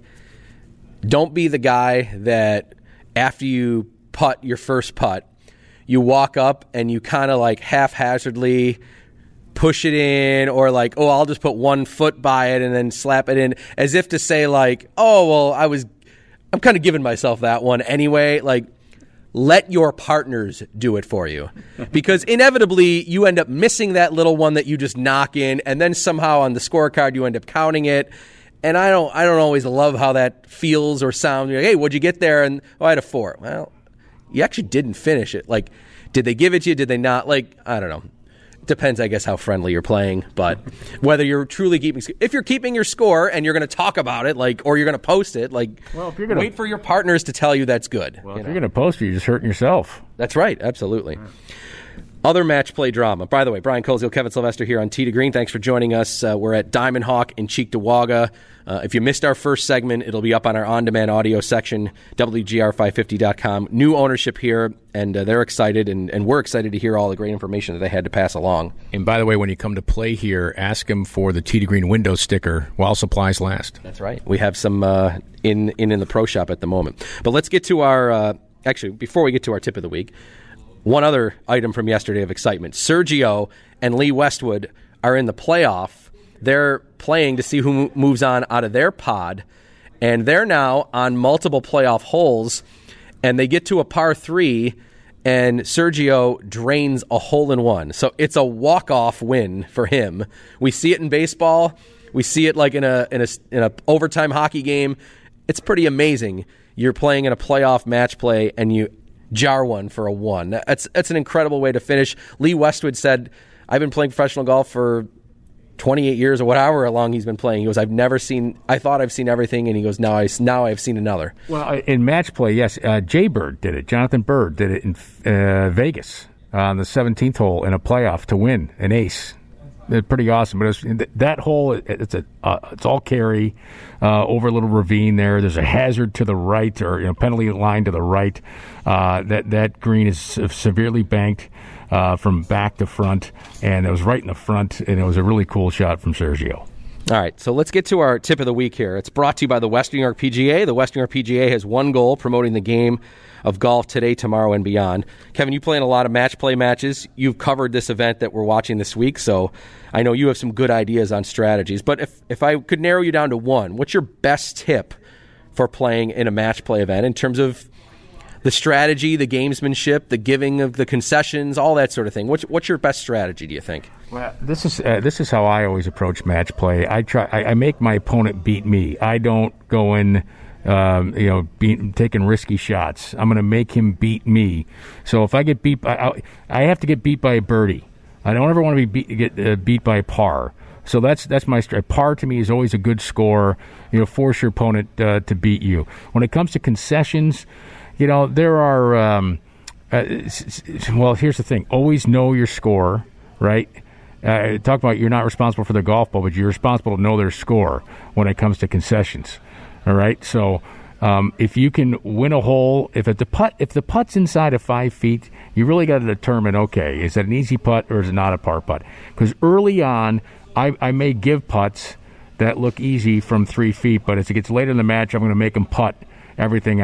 don't be the guy that after you putt your first putt, you walk up and you kind of like haphazardly push it in, or like, oh, I'll just put one foot by it and then slap it in, as if to say like, oh, well, I was, I'm kind of giving myself that one anyway. Like, let your partners do it for you, because inevitably you end up missing that little one that you just knock in, and then somehow on the scorecard you end up counting it. And I don't, I don't always love how that feels or sounds. You're like, hey, what'd you get there? And oh, I had a four. Well, you actually didn't finish it. Like, did they give it to you? Did they not? Like, I don't know. Depends, I guess, how friendly you're playing. But whether you're truly keeping, if you're keeping your score and you're going to talk about it, like, or you're going to post it, like, well, if you're gonna, wait for your partners to tell you that's good. Well, you if know? You're going to post it, you're just hurting yourself. That's right. Absolutely. Right. Other match play drama. By the way, Brian Koziel, Kevin Sylvester here on Tee to Green. Thanks for joining us. Uh, we're at Diamond Hawk in Cheektowaga. Uh, if you missed our first segment, it'll be up on our on-demand audio section, W G R five fifty dot com. New ownership here, and uh, they're excited, and, and we're excited to hear all the great information that they had to pass along. And by the way, when you come to play here, ask them for the Tee to Green window sticker while supplies last. That's right. We have some uh, in, in in the pro shop at the moment. But let's get to our, uh, actually, before we get to our tip of the week, one other item from yesterday of excitement. Sergio and Lee Westwood are in the playoff. They're playing to see who moves on out of their pod, and they're now on multiple playoff holes, and they get to a par three, and Sergio drains a hole in one. So it's a walk-off win for him. We see it in baseball. We see it like in a in a in a overtime hockey game. It's pretty amazing. You're playing in a playoff match play, and you jar one for a one. That's that's an incredible way to finish. Lee Westwood said, I've been playing professional golf for twenty-eight years or whatever long he's been playing. He goes, I've never seen, I thought I've seen everything, and he goes, now, I, now I've seen another. Well, in match play, yes, uh, Jay Bird did it. Jonathan Bird did it in uh, Vegas on the seventeenth hole in a playoff to win an ace. They're pretty awesome. But it's, that hole, it's a uh, it's all carry uh, over a little ravine there. There's a hazard to the right, or you know, penalty line to the right. Uh, that that green is severely banked uh, from back to front, and it was right in the front, and it was a really cool shot from Sergio. All right, so let's get to our tip of the week here. It's brought to you by the Western New York P G A. The Western New York P G A has one goal, promoting the game of golf today, tomorrow, and beyond. Kevin, you play in a lot of match play matches. You've covered this event that we're watching this week, so I know you have some good ideas on strategies. But if, if I could narrow you down to one, what's your best tip for playing in a match play event in terms of the strategy, the gamesmanship, the giving of the concessions, all that sort of thing? What's, what's your best strategy, do you think? Well, this is uh, this is how I always approach match play. I try. I, I make my opponent beat me. I don't go in, um, you know, beat, taking risky shots. I'm going to make him beat me. So if I get beat, by, I, I have to get beat by a birdie. I don't ever want to be beat, get uh, beat by a par. So that's that's my strat. Par to me is always a good score. You know, force your opponent uh, to beat you. When it comes to concessions, you know, there are. Um, uh, well, here's the thing: always know your score, right? Uh, talk about you're not responsible for the golf ball, but you're responsible to know their score when it comes to concessions. All right, so um, if you can win a hole, if it, the putt, if the putt's inside of five feet, you really got to determine, okay, is that an easy putt or is it not a par putt? Because early on, I, I may give putts that look easy from three feet, but as it gets later in the match, I'm going to make them putt everything out.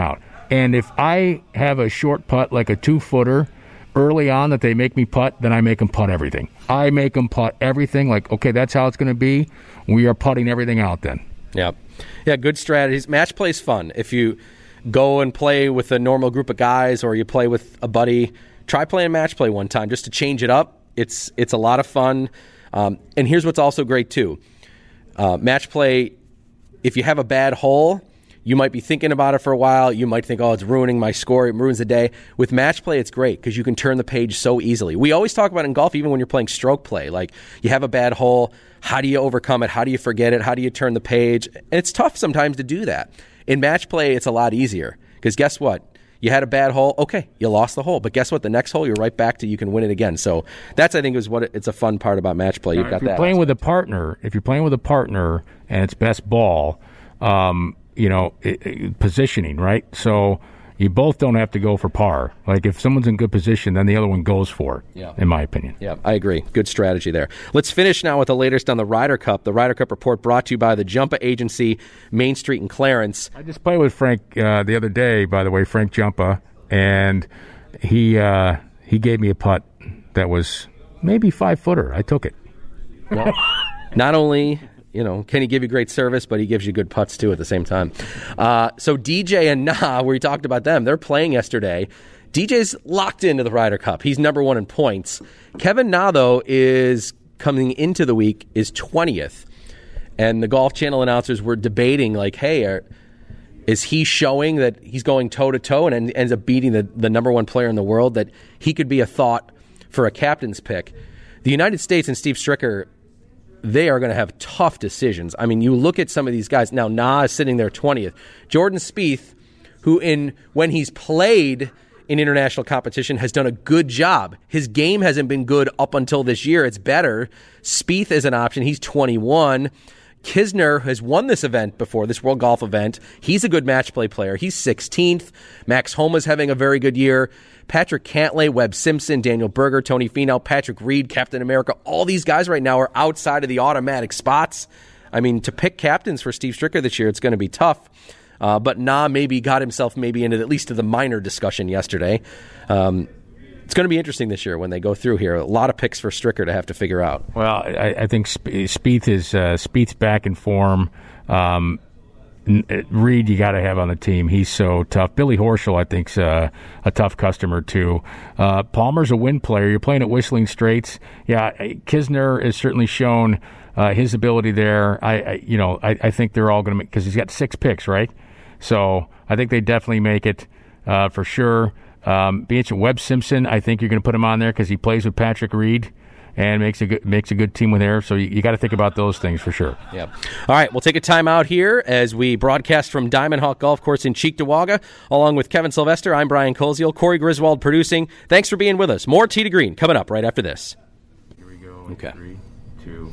And if I have a short putt, like a two-footer, early on that they make me putt, then I make them putt everything. I make them putt everything. Like, okay, that's how it's going to be. We are putting everything out then. Yeah. Yeah, good strategies. Match play is fun. If you go and play with a normal group of guys or you play with a buddy, try playing match play one time just to change it up. It's it's a lot of fun. Um, and here's what's also great, too. Uh, match play, if you have a bad hole, you might be thinking about it for a while. You might think, oh, it's ruining my score. It ruins the day. With match play, it's great because you can turn the page so easily. We always talk about in golf, even when you're playing stroke play, like you have a bad hole. How do you overcome it? How do you forget it? How do you turn the page? And it's tough sometimes to do that. In match play, it's a lot easier because guess what? You had a bad hole. Okay, you lost the hole. But guess what? The next hole, you're right back to you can win it again. So that's, I think, is what it, it's a fun part about match play. You've now, got if you're that playing aspect. with a partner, if you're playing with a partner and it's best ball, um, you know, it, it, positioning, right? So you both don't have to go for par. Like if someone's in good position, then the other one goes for it, yeah. in my opinion. Yeah, I agree. Good strategy there. Let's finish now with the latest on the Ryder Cup. The Ryder Cup report brought to you by the Jumpa Agency, Main Street in Clarence. I just played with Frank uh, the other day, by the way, Frank Jumpa, and he uh, he gave me a putt that was maybe five-footer. I took it. Well, not only... You know, can he give you great service, but he gives you good putts, too, at the same time. Uh, so D J and Na, we talked about them. They're playing yesterday. D J's locked into the Ryder Cup. He's number one in points. Kevin Na, though, is coming into the week, is twentieth. And the Golf Channel announcers were debating, like, hey, are, is he showing that he's going toe-to-toe and ends up beating the, the number one player in the world, that he could be a thought for a captain's pick? The United States and Steve Stricker, they are going to have tough decisions. I mean, you look at some of these guys. Now, Na is sitting there twentieth. Jordan Spieth, who in when he's played in international competition has done a good job. His game hasn't been good up until this year. It's better. Spieth is an option. He's twenty-one. Kisner has won this event before, this World Golf event. He's a good match play player. He's sixteenth. Max Homa's having a very good year. Patrick Cantlay, Webb Simpson, Daniel Berger, Tony Finau, Patrick Reed, Captain America. All these guys right now are outside of the automatic spots. I mean, to pick captains for Steve Stricker this year, it's going to be tough. Uh, but Na maybe got himself maybe into at least to the minor discussion yesterday. Um, it's going to be interesting this year when they go through here. A lot of picks for Stricker to have to figure out. Well, I, I think Spieth is uh, Spieth's back in form. Um, Reed, you got to have on the team. He's so tough. Billy Horschel, I think, is uh, a tough customer too. Uh, Palmer's a win player. You're playing at Whistling Straits. Yeah, Kisner has certainly shown uh, his ability there. I, I you know, I, I think they're all going to make, because he's got six picks, right? So I think they definitely make it uh, for sure. Um, Being Webb Simpson, I think you're going to put him on there because he plays with Patrick Reed and makes a good, makes a good team with there. So you, you got to think about those things for sure. Yeah. All right, we'll take a time out here as we broadcast from Diamond Hawk Golf Course in Cheektowaga. Along with Kevin Sylvester, I'm Brian Koziel, Corey Griswold producing. Thanks for being with us. More Tee to Green coming up right after this. Here we go. Okay. Three, two.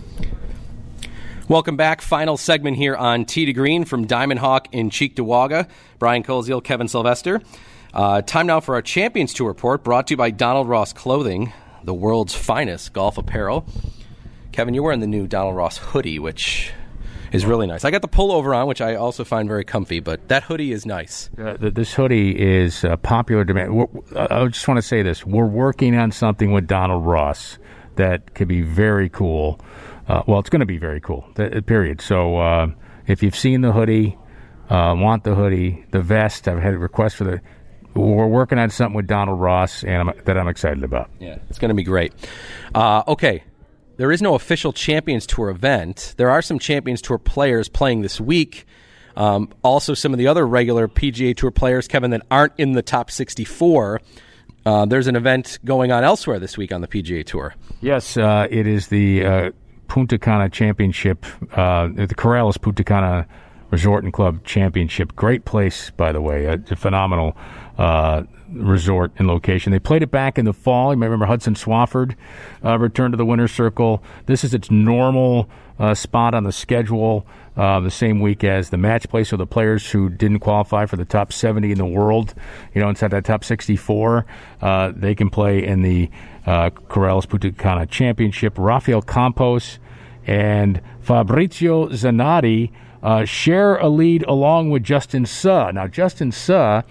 Welcome back. Final segment here on Tee to Green from Diamond Hawk in Cheektowaga. Brian Koziel, Kevin Sylvester. Uh, time now for our Champions Tour report, brought to you by Donald Ross Clothing, the world's finest golf apparel. Kevin, you're wearing the new Donald Ross hoodie, which is really nice. I got the pullover on, which I also find very comfy, but that hoodie is nice. Uh, this hoodie is a popular demand. We're, I just want to say this. We're working on something with Donald Ross that could be very cool. Uh, well, it's going to be very cool, period. So uh, if you've seen the hoodie, uh, want the hoodie, the vest, I've had a request for the... We're working on something with Donald Ross and I'm, that I'm excited about. Yeah, it's going to be great. Uh, okay, there is no official Champions Tour event. There are some Champions Tour players playing this week. Um, also, some of the other regular P G A Tour players, Kevin, that aren't in the top sixty-four. Uh, there's an event going on elsewhere this week on the P G A Tour. Yes, uh, it is the uh, Punta Cana Championship, uh, the Corrales Punta Cana Resort and Club Championship. Great place, by the way. It's a phenomenal uh, resort and location. They played it back in the fall. You may remember Hudson Swafford uh, returned to the winner's circle. This is its normal uh, spot on the schedule, uh, the same week as the match play. So the players who didn't qualify for the top seventy in the world, you know, inside that top sixty-four, uh, they can play in the uh, Corrales Punta Cana Championship. Rafael Campos and Fabrizio Zanotti Uh, share a lead along with Justin Suh. Now, Justin Suh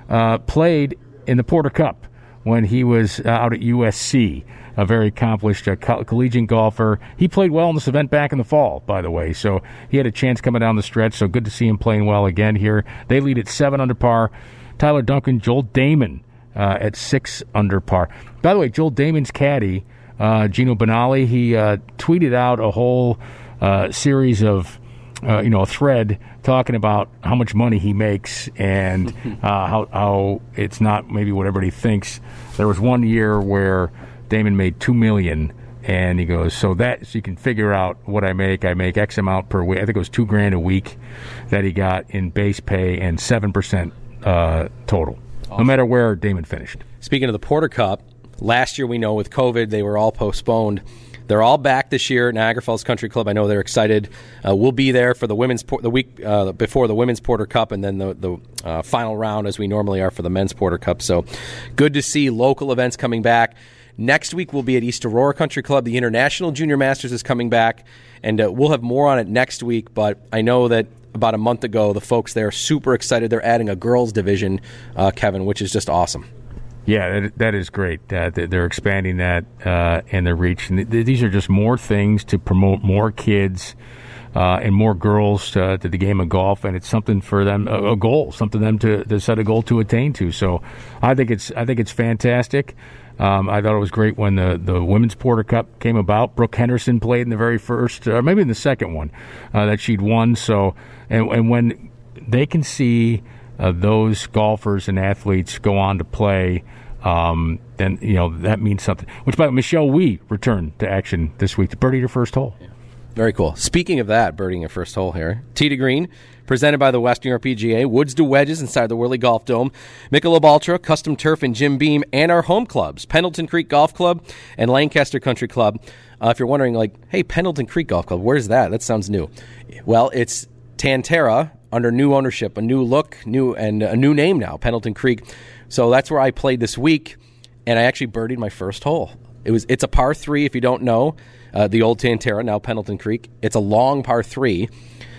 uh, played in the Porter Cup when he was uh, out at U S C. A very accomplished uh, co- collegiate golfer. He played well in this event back in the fall, by the way, so he had a chance coming down the stretch, so good to see him playing well again here. They lead at seven under par. Tyler Duncan, Joel Damon uh, at six under par. By the way, Joel Damon's caddy, uh, Gino Benali, he uh, tweeted out a whole uh, series of, uh, you know, a thread talking about how much money he makes and uh, how, how it's not maybe what everybody thinks. There was one year where Damon made two million dollars, and he goes, so that so you can figure out what I make. I make X amount per week. I think it was two grand a week that he got in base pay and seven percent uh, total, awesome. No matter where Damon finished. Speaking of the Porter Cup, last year we know with COVID they were all postponed. They're all back this year at Niagara Falls Country Club. I know they're excited. Uh, we'll be there for the women's por- the week uh, before the women's Porter Cup, and then the the uh, final round as we normally are for the men's Porter Cup. So good to see local events coming back. Next week we'll be at East Aurora Country Club. The International Junior Masters is coming back, and uh, we'll have more on it next week. But I know that about a month ago, the folks there are super excited. They're adding a girls division, uh, Kevin, which is just awesome. Yeah, that, that is great. Uh, they're expanding that uh, and their reach. And th- these are just more things to promote more kids uh, and more girls uh, to the game of golf, and it's something for them, a, a goal, something them to, to set a goal to attain to. So I think it's I think it's fantastic. Um, I thought it was great when the, the Women's Porter Cup came about. Brooke Henderson played in the very first, or maybe in the second one, uh, that she'd won. So, and, and when they can see uh, those golfers and athletes go on to play, um, then you know that means something. Which, by the way, Michelle Wee returned to action this week to birdie her first hole. Yeah. Very cool. Speaking of that, birdieing your first hole here, Tee to Green, presented by the West New York P G A, Woods to Wedges inside the Whirly Golf Dome, Michelob Ultra, Custom Turf and Jim Beam, and our home clubs, Pendleton Creek Golf Club and Lancaster Country Club. Uh, if you're wondering, like, hey, Pendleton Creek Golf Club, where's that? That sounds new. Well, it's Tantera under new ownership, a new look, new and a new name now, Pendleton Creek. So that's where I played this week, and I actually birdied my first hole. It was it's a par three, if you don't know. Uh, the old Tantera, now Pendleton Creek. It's a long par three,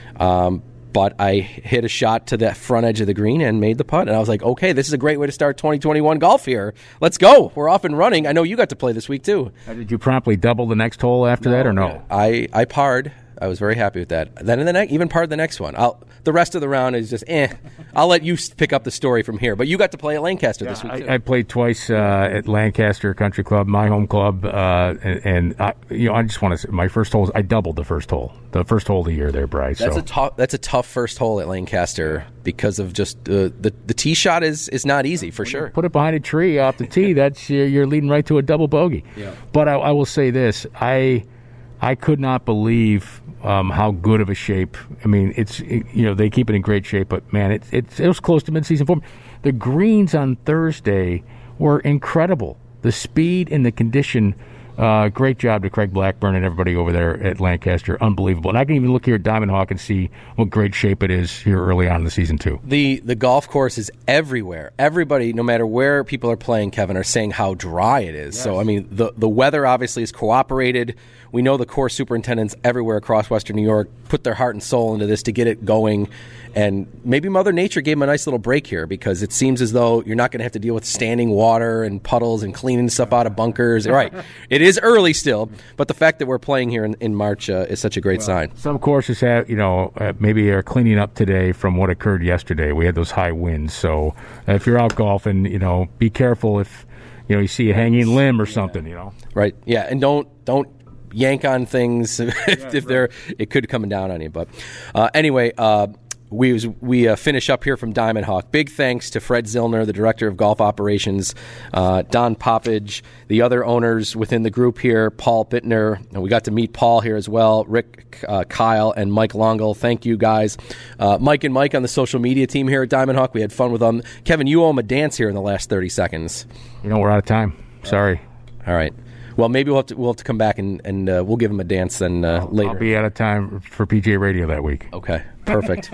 um, but I hit a shot to the front edge of the green and made the putt. And I was like, okay, this is a great way to start twenty twenty-one golf here. Let's go. We're off and running. I know you got to play this week, too. Uh, did you promptly double the next hole after no, that, or no? I, I parred. I was very happy with that. Then in the ne- even parred the next one. I'll, the rest of the round is just eh. I'll let you pick up the story from here. But you got to play at Lancaster yeah, this week, too. I, I played twice uh, at Lancaster Country Club, my home club, uh, and, and I, you know, I just want to say my first hole. I doubled the first hole, the first hole of the year there, Bryce. That's so. a tough. That's a tough first hole at Lancaster because of just uh, the the tee shot is is not easy for sure. Put it behind a tree off the tee. That's you're, you're leading right to a double bogey. Yeah. But I, I will say this: I I could not believe um, how good of a shape. I mean, it's it, you know they keep it in great shape, but man, it it, it was close to mid-season form. The greens on Thursday were incredible. The speed and the condition. Uh, great job to Craig Blackburn and everybody over there at Lancaster. Unbelievable. And I can even look here at Diamond Hawk and see what great shape it is here early on in the season, too. The the golf course is everywhere. Everybody, no matter where people are playing, Kevin, are saying how dry it is. Yes. So, I mean, the, the weather obviously is cooperated. We know the course superintendents everywhere across Western New York put their heart and soul into this to get it going. And maybe Mother Nature gave them a nice little break here because it seems as though you're not going to have to deal with standing water and puddles and cleaning stuff out of bunkers. Right. It is early still, but the fact that we're playing here in, in March uh, is such a great well, sign. Some courses have, you know, uh, maybe are cleaning up today from what occurred yesterday. We had those high winds. So uh, if you're out golfing, you know, be careful if, you know, you see a hanging limb or something, you know. Right. Yeah. And don't, don't, yank on things if, yeah, if they're it could come down on you. But uh, anyway, uh, we was, we uh, finish up here from Diamond Hawk. Big thanks to Fred Zillner, the director of golf operations, uh, Don Poppage, the other owners within the group here, Paul Bittner, and we got to meet Paul here as well, Rick, uh, Kyle, and Mike Longle. Thank you guys. Uh, Mike and Mike on the social media team here at Diamond Hawk. We had fun with them. Kevin, you owe them a dance here in the last thirty seconds. You know, we're out of time. Sorry. All right. Well, maybe we'll have to, we'll have to come back and, and uh, we'll give him a dance then uh, I'll, later. I'll be out of time for P G A Radio that week. Okay, perfect.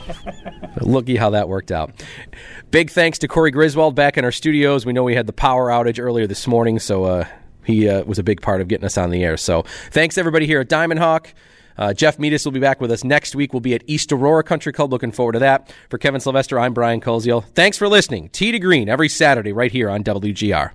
Looky how that worked out. Big thanks to Corey Griswold back in our studios. We know we had the power outage earlier this morning, so uh, he uh, was a big part of getting us on the air. So thanks, everybody here at Diamond Hawk. Uh, Jeff Meadis will be back with us next week. We'll be at East Aurora Country Club. Looking forward to that. For Kevin Sylvester, I'm Brian Koziel. Thanks for listening. Tee to Green every Saturday right here on W G R.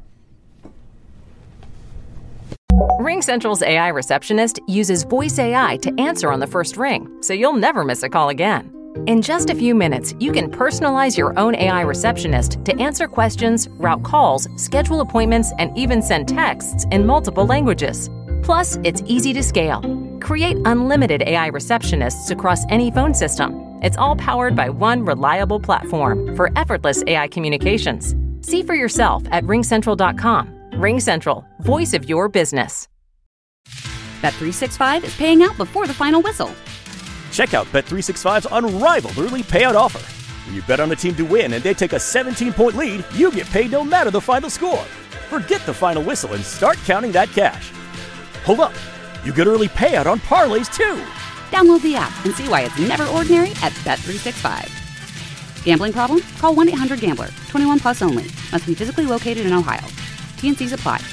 RingCentral's A I receptionist uses voice A I to answer on the first ring, so you'll never miss a call again. In just a few minutes, you can personalize your own A I receptionist to answer questions, route calls, schedule appointments, and even send texts in multiple languages. Plus, it's easy to scale. Create unlimited A I receptionists across any phone system. It's all powered by one reliable platform for effortless A I communications. See for yourself at ring central dot com. RingCentral, voice of your business. Bet three sixty-five is paying out before the final whistle. Check out Bet three sixty-five's unrivaled early payout offer. When you bet on a team to win and they take a seventeen-point lead, you get paid no matter the final score. Forget the final whistle and start counting that cash. Hold up. You get early payout on parlays, too. Download the app and see why it's never ordinary at Bet three sixty-five. Gambling problem? Call one eight hundred gambler. twenty-one plus only. Must be physically located in Ohio. T and C's apply.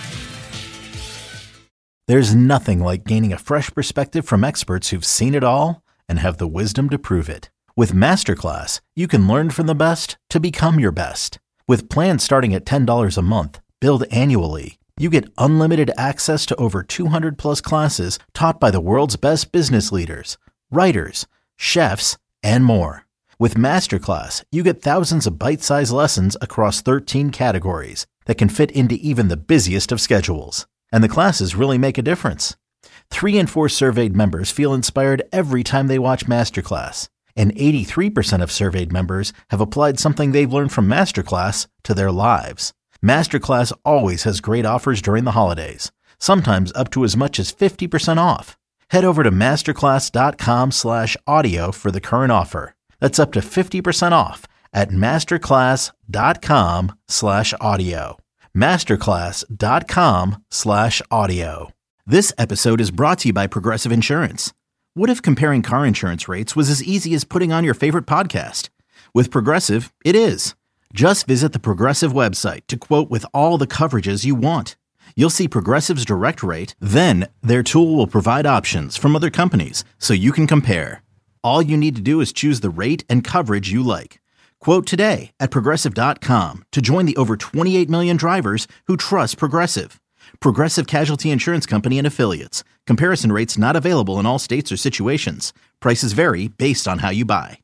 There's nothing like gaining a fresh perspective from experts who've seen it all and have the wisdom to prove it. With Masterclass, you can learn from the best to become your best. With plans starting at ten dollars a month, billed annually, you get unlimited access to over two hundred plus classes taught by the world's best business leaders, writers, chefs, and more. With Masterclass, you get thousands of bite-sized lessons across thirteen categories that can fit into even the busiest of schedules. And the classes really make a difference. Three in four surveyed members feel inspired every time they watch Masterclass. And eighty-three percent of surveyed members have applied something they've learned from Masterclass to their lives. Masterclass always has great offers during the holidays, sometimes up to as much as fifty percent off. Head over to masterclass.com slash audio for the current offer. That's up to fifty percent off at masterclass.com slash audio. masterclass.com slash audio. This episode is brought to you by Progressive Insurance. What if comparing car insurance rates was as easy as putting on your favorite podcast? With Progressive, it is. Just visit the Progressive website to quote with all the coverages you want. You'll see Progressive's direct rate, then their tool will provide options from other companies so you can compare. All you need to do is choose the rate and coverage you like. Quote today at Progressive dot com to join the over twenty-eight million drivers who trust Progressive. Progressive Casualty Insurance Company and Affiliates. Comparison rates not available in all states or situations. Prices vary based on how you buy.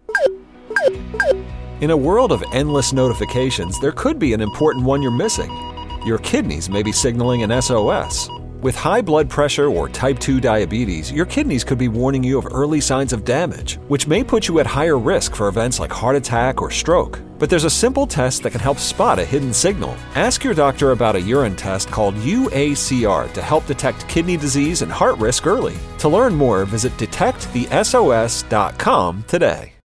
In a world of endless notifications, there could be an important one you're missing. Your kidneys may be signaling an S O S. With high blood pressure or type two diabetes, your kidneys could be warning you of early signs of damage, which may put you at higher risk for events like heart attack or stroke. But there's a simple test that can help spot a hidden signal. Ask your doctor about a urine test called U A C R to help detect kidney disease and heart risk early. To learn more, visit detect the S O S dot com today.